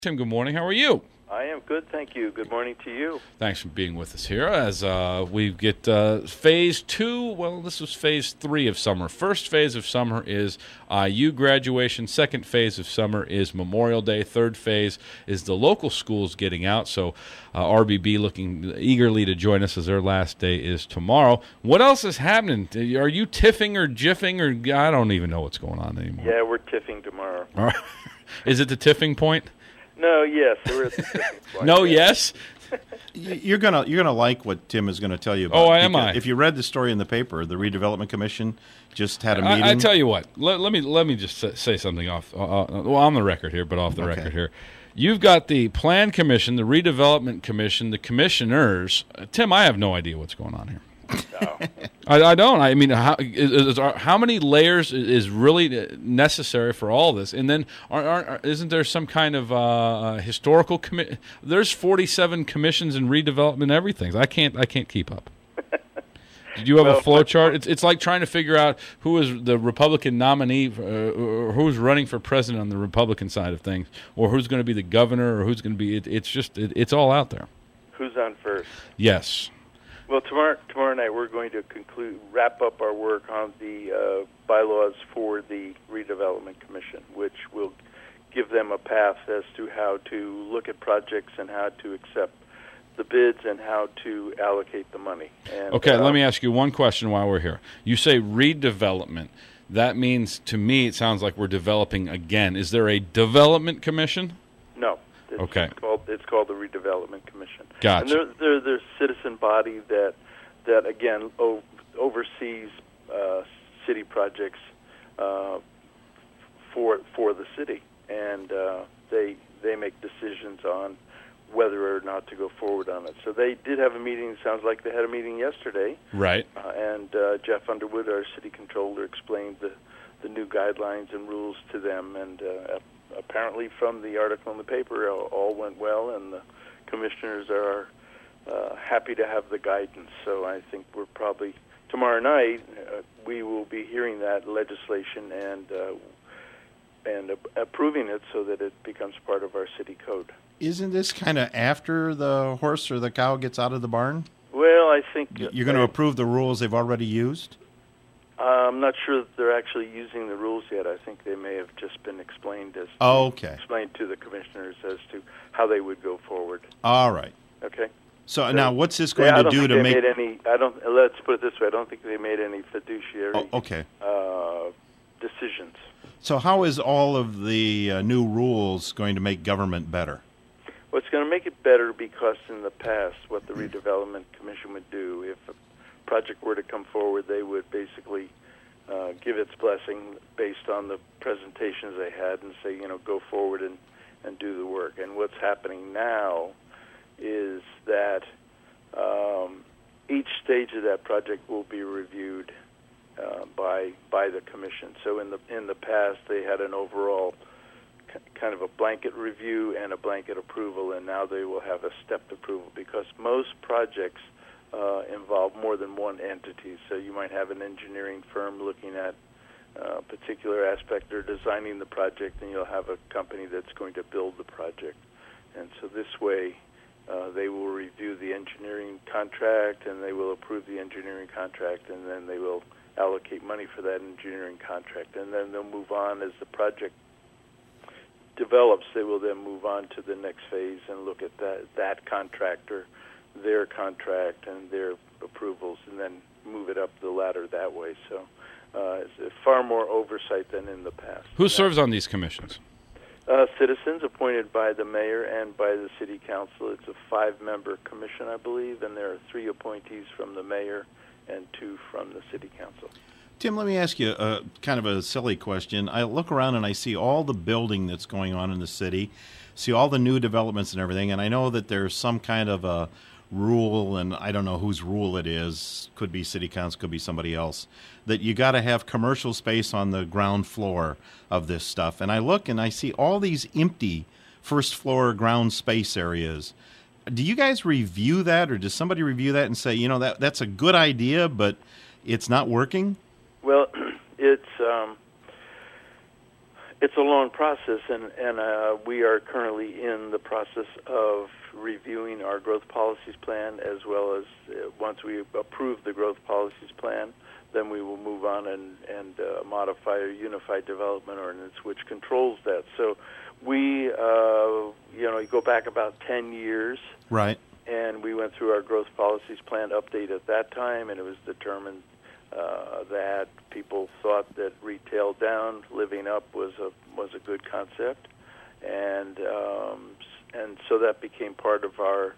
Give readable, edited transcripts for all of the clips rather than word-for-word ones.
Tim, good morning. How are you? I am good, thank you. Good morning to you. Thanks for being with us here as we get phase 2. Well, this was phase 3 of summer. First phase of summer is IU graduation. Second phase of summer is Memorial Day. Third phase is the local schools getting out. So RBB looking eagerly to join us as their last day is tomorrow. What else is happening? Are you tiffing or jiffing or I don't even know what's going on anymore? Yeah, we're tiffing tomorrow. All right. Is it the tiffing point? No, yes, we're at the tipping point. No, yes. You're gonna like what Tim is going to tell you about. Oh, am I? If you read the story in the paper, the Redevelopment Commission just had a meeting. I tell you what. Let me just say something off. Well, on the record here, but off the record here. You've got the Plan Commission, the Redevelopment Commission, the commissioners. Tim, I have no idea what's going on here. No. I don't. I mean, how many layers is really necessary for all this? And then, isn't there some kind of historical commit? There's 47 commissions and redevelopment everything. I can't keep up. Did you have a flow chart? It's like trying to figure out who is the Republican nominee, or who's running for president on the Republican side of things, or who's going to be the governor, or who's going to be. It's all out there. Who's on first? Yes. Well, tomorrow night we're going to wrap up our work on the bylaws for the Redevelopment Commission, which will give them a path as to how to look at projects and how to accept the bids and how to allocate the money. And, okay, let me ask you one question while we're here. You say redevelopment. That means, to me, it sounds like we're developing again. Is there a development commission? No. Okay. It's called the Redevelopment Commission. Gotcha. And they're a citizen body that again oversees city projects for the city, and they make decisions on whether or not to go forward on it. So they did have a meeting. It sounds like they had a meeting yesterday. Right. And Jeff Underwood, our city controller, explained the new guidelines and rules to them, and apparently from the article in the paper, all went well, and the commissioners are happy to have the guidance. So I think we're probably, tomorrow night, we will be hearing that legislation and approving it so that it becomes part of our city code. Isn't this kind of after the horse or the cow gets out of the barn? Well, I think... You're going to approve the rules they've already used? I'm not sure that they're actually using the rules yet. I think they may have just been explained explained to the commissioners as to how they would go forward. All right. Okay. So now, what's this going to do to make? Let's put it this way. I don't think they made any fiduciary decisions. So how is all of the new rules going to make government better? Well, it's going to make it better because in the past, what the Redevelopment Commission would do, if a project were to come forward, they would basically give its blessing based on the presentations they had and say, go forward and do the work. And what's happening now is that each stage of that project will be reviewed by the commission. So in the past, they had an overall kind of a blanket review and a blanket approval, and now they will have a stepped approval because most projects involve more than one entity. So you might have an engineering firm looking at a particular aspect or designing the project, and you'll have a company that's going to build the project. And so this way, they will review the engineering contract, and they will approve the engineering contract, and then they will allocate money for that engineering contract. And then they'll move on as the project develops. They will then move on to the next phase and look at that contractor, their contract, and their approvals, and then move it up the ladder that way. So it's far more oversight than in the past. Who serves on these commissions? Citizens appointed by the mayor and by the city council. It's a 5-member commission, I believe, and there are 3 appointees from the mayor and 2 from the city council. Tim, let me ask you a kind of a silly question. I look around and I see all the building that's going on in the city, see all the new developments and everything, and I know that there's some kind of a rule, and I don't know whose rule it is, could be city council, could be somebody else, that you got to have commercial space on the ground floor of this stuff. And I look and I see all these empty first floor ground space areas. Do you guys review that, or does somebody review that and say, that's a good idea, but it's not working? Well, it's It's a long process, and we are currently in the process of reviewing our growth policies plan, as well as once we approve the growth policies plan, then we will move on and modify a unified development ordinance which controls that. So we, you go back about 10 years. Right. And we went through our growth policies plan update at that time, and it was determined that people thought that retail down, living up was a good concept, and so that became part of our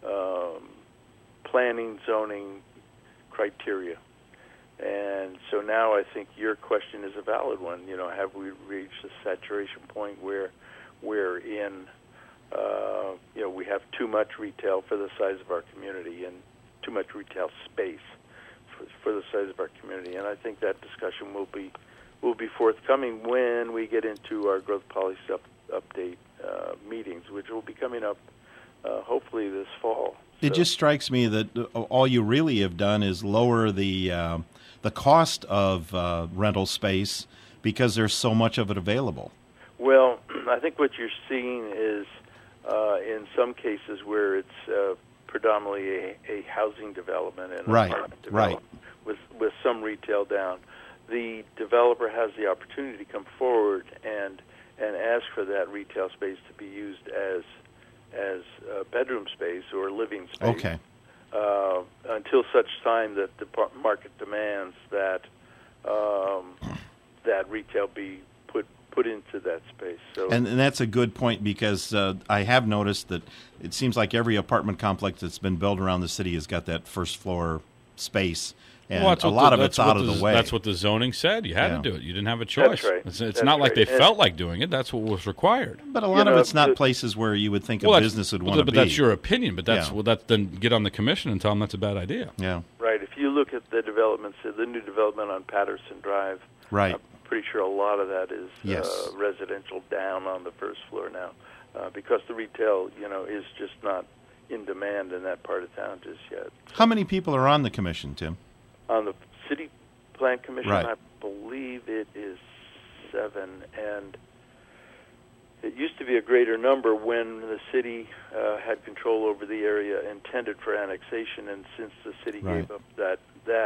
planning zoning criteria. And so now I think your question is a valid one. Have we reached a saturation point where we're in, we have too much retail for the size of our community and too much retail space for the size of our community? And I think that discussion will be forthcoming when we get into our growth policy update meetings, which will be coming up hopefully this fall. It just strikes me that all you really have done is lower the cost of rental space because there's so much of it available. Well, I think what you're seeing is in some cases where it's predominantly a housing development and apartment development with some retail down, the developer has the opportunity to come forward and ask for that retail space to be used as bedroom space or living space. Okay. Until such time that the market demands that that retail be put into that space. So, and that's a good point, because I have noticed that it seems like every apartment complex that's been built around the city has got that first floor space, and a lot of it's out of the way. That's what the zoning said. You had to do it. You didn't have a choice. That's right. It's not like they felt like doing it. That's what was required. But a lot of it's not places where you would think a business would want to be. But that's your opinion. But then get on the commission and tell them that's a bad idea. Yeah. Right. If you look at the developments, the new development on Patterson Drive, right. I'm pretty sure a lot of that is residential down on the first floor now, because the retail, is just not in demand in that part of town just yet. How many people are on the commission, Tim? On the City Plan Commission, right. I believe it is 7, and it used to be a greater number when the city had control over the area intended for annexation, and since the city gave up that,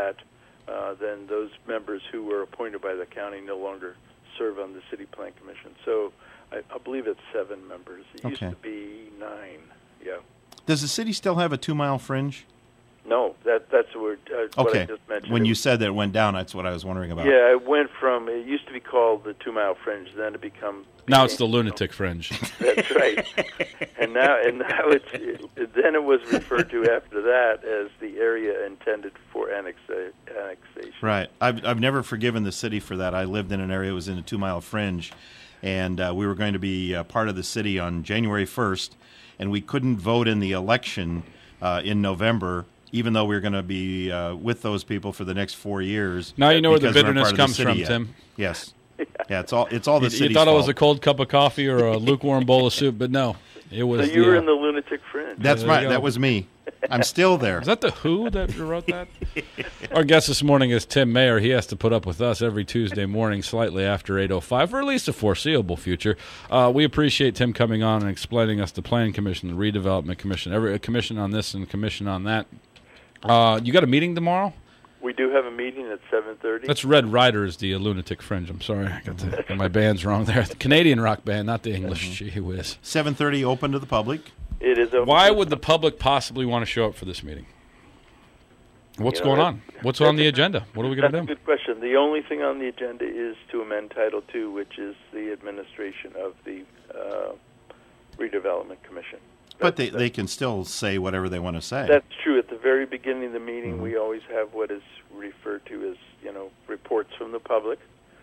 then those members who were appointed by the county no longer serve on the City Plan Commission. So I believe it's 7 members. It used to be 9, yeah. Does the city still have a 2-mile fringe? No, that's what I just mentioned. When you said that it went down, that's what I was wondering about. Yeah, it used to be called the 2-mile fringe, then it became... Now it's the lunatic fringe. That's right. and now then it was referred to after that as the area intended for annexation. Right. I've never forgiven the city for that. I lived in an area that was in a 2-mile fringe, and we were going to be part of the city on January 1st, and we couldn't vote in the election in November, even though we were going to be with those people for the next 4 years. Now you know where the bitterness comes from, yet. Tim. Yes. Yeah, it's all the city's You thought it was fault. a cold cup of coffee or a lukewarm bowl of soup, but no. It was. So you were in the lunatic fringe. That's right. That was me. I'm still there. Is that the Who that wrote that? Our guest this morning is Tim Mayer. He has to put up with us every Tuesday morning slightly after 8:05 for at least a foreseeable future. We appreciate Tim coming on and explaining us the Planning Commission, the Redevelopment Commission, every commission on this and commission on that. You got a meeting tomorrow? We do have a meeting at 7:30. That's Red Riders, the Lunatic Fringe. I'm sorry, I got my bands wrong there. The Canadian rock band, not the English. Gee whiz. 7:30 open to the public. It is open. Why would the public possibly want to show up for this meeting? What's going on? What's on the agenda? What are we going to do? That's a good question. The only thing on the agenda is to amend Title II, which is the administration of the Redevelopment Commission. But they can still say whatever they want to say. That's true. At the very beginning of the meeting, we always have what is referred to as, reports from the public,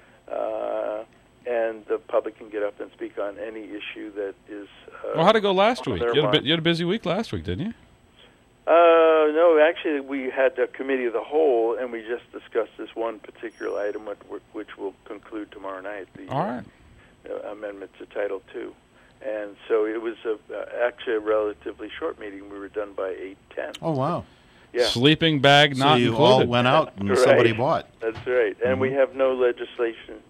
and the public can get up and speak on any issue that is. Well, how'd it go last week? You had a busy week last week, didn't you? No, actually, we had a committee of the whole, and we just discussed this one particular item, which will conclude tomorrow night. All right. Amendment to Title II. And so it was actually a relatively short meeting. We were done by 8:10. Oh, wow. Yeah. Sleeping bag not so you included. all went out and somebody bought. That's right. And we have no legislation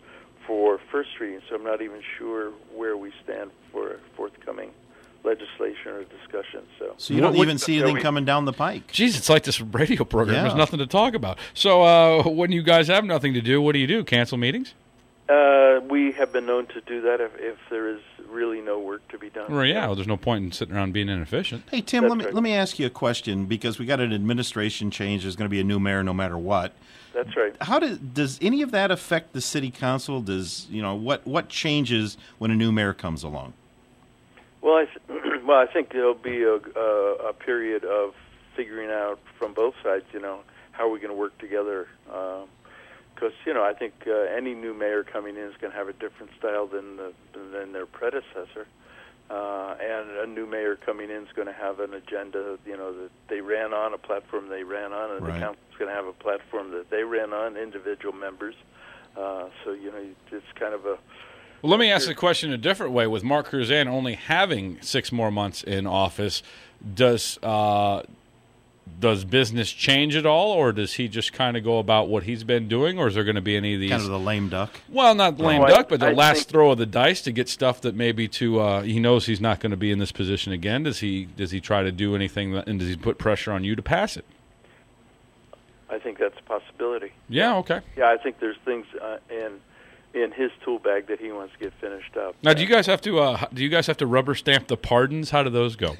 for first reading, so I'm not even sure where we stand for forthcoming legislation or discussion. So you don't even see anything coming down the pike. Geez, it's like this radio program. Yeah. There's nothing to talk about. So when you guys have nothing to do, what do? Cancel meetings? We have been known to do that if there is really no work to be done. Well, yeah. Well, there's no point in sitting around being inefficient. Hey, Tim, That's let me ask you a question, because we got an administration change. There's going to be a new mayor no matter what. That's right. How does any of that affect the city council? What changes when a new mayor comes along? Well, I think there'll be a period of figuring out from both sides, how are we going to work together? Because I think any new mayor coming in is going to have a different style than their predecessor, and a new mayor coming in is going to have an agenda, that they ran on, a platform they ran on, and Right. the council's going to have a platform that they ran on, individual members. So it's kind of a. Well, let me ask the question a different way. With Mark Kruzan only having 6 more months in office, does business change at all, or does he just kind of go about what he's been doing, or is there going to be any of these? Kind of the lame duck. Well, not lame No, duck, but the I last think- throw of the dice to get stuff that maybe he knows he's not going to be in this position again. Does he try to do anything, and does he put pressure on you to pass it? I think that's a possibility. Yeah, okay. Yeah, I think there's things in his tool bag that he wants to get finished up. Now, do you guys have to rubber stamp the pardons? How do those go?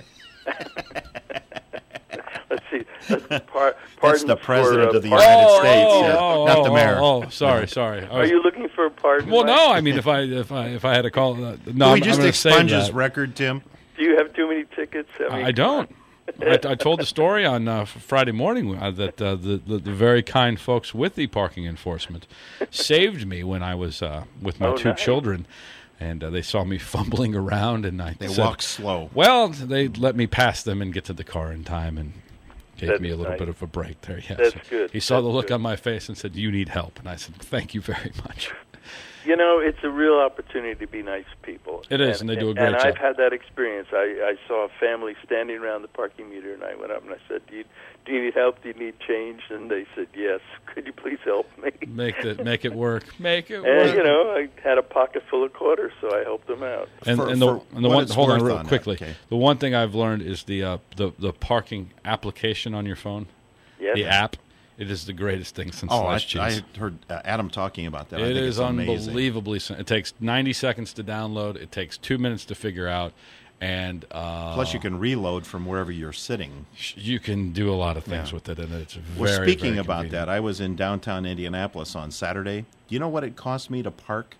Let's see. That's Pardons the president for, of the United States, not the mayor. Sorry. Are you looking for a pardon? Well, Mike? no. I mean, if I had to call, no, Can I'm we just going to say expunge his that. record, Tim? Do you have too many tickets? I don't. I told the story on Friday morning that the very kind folks with the parking enforcement saved me when I was with my two nice. children, and they saw me fumbling around, and They said, walk slow. Well, they let me pass them and get to the car in time, and gave That's me a little nice. bit of a break there. Yeah, That's good. He saw That's the look good. on my face and said, "You need help," and I said, "Thank you very much." It's a real opportunity to be nice people. It is, and they do a great and job. I've had that experience. I saw a family standing around the parking meter, and I went up and I said, do you need help? Do you need change? And they said, yes. Could you please help me? Make it work. Make it And, work. I had a pocket full of quarters, so I helped them out. And For the what one, it's hold on worth real on that, quickly. okay. The one thing I've learned is the parking application on your phone, Yes. the app. It is the greatest thing since sliced cheese. I heard Adam talking about that. I It think is it's amazing. unbelievably simple. It takes 90 seconds to download. It takes 2 minutes to figure out, and Plus, you can reload from wherever you're sitting. you can do a lot of things Yeah. with it, and it's very, Well, speaking very about convenient. that, I was in downtown Indianapolis on Saturday. Do you know what it cost me to park?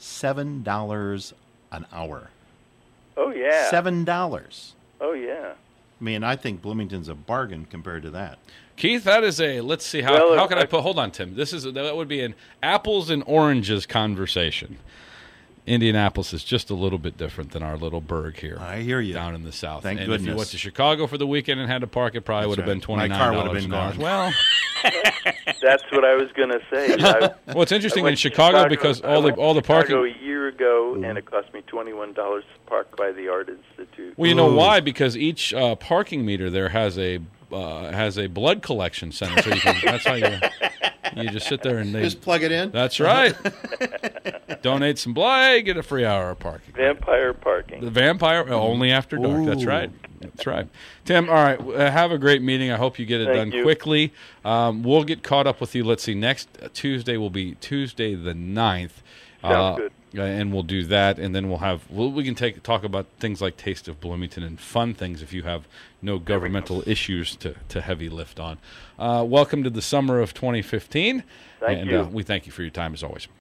$7 an hour. Oh, yeah. $7. Oh, yeah. I mean, I think Bloomington's a bargain compared to that. Keith, that is a. Let's see how. Well, how can I put? Hold on, Tim. That would be an apples and oranges conversation. Indianapolis is just a little bit different than our little burg here. I hear you. Down in the south. Thank and if you goodness. went to Chicago for the weekend and had to park, it probably would have been right. My $29 car would have been an hour. gone. Well, That's what I was going to say. what's interesting I in went to Chicago because I went all to the parking. Chicago a year ago, and it cost me $21 to park by the Art Institute. Well, you know Ooh. why? Because each parking meter there has a blood collection center. So that's how you just sit there and they. Just plug it in. That's right. Donate some blood, get a free hour of parking. Vampire parking. The vampire only after dark. That's Ooh. right. That's right. Tim, all right. Have a great meeting. I hope you get it Thank done you. quickly. We'll get caught up with you. Let's see. Next Tuesday will be Tuesday the 9th. Sounds good. And we'll do that, and then we can talk about things like Taste of Bloomington and fun things if you have no governmental issues to heavy lift on. Welcome to the summer of 2015. Thank and you. We thank you for your time as always.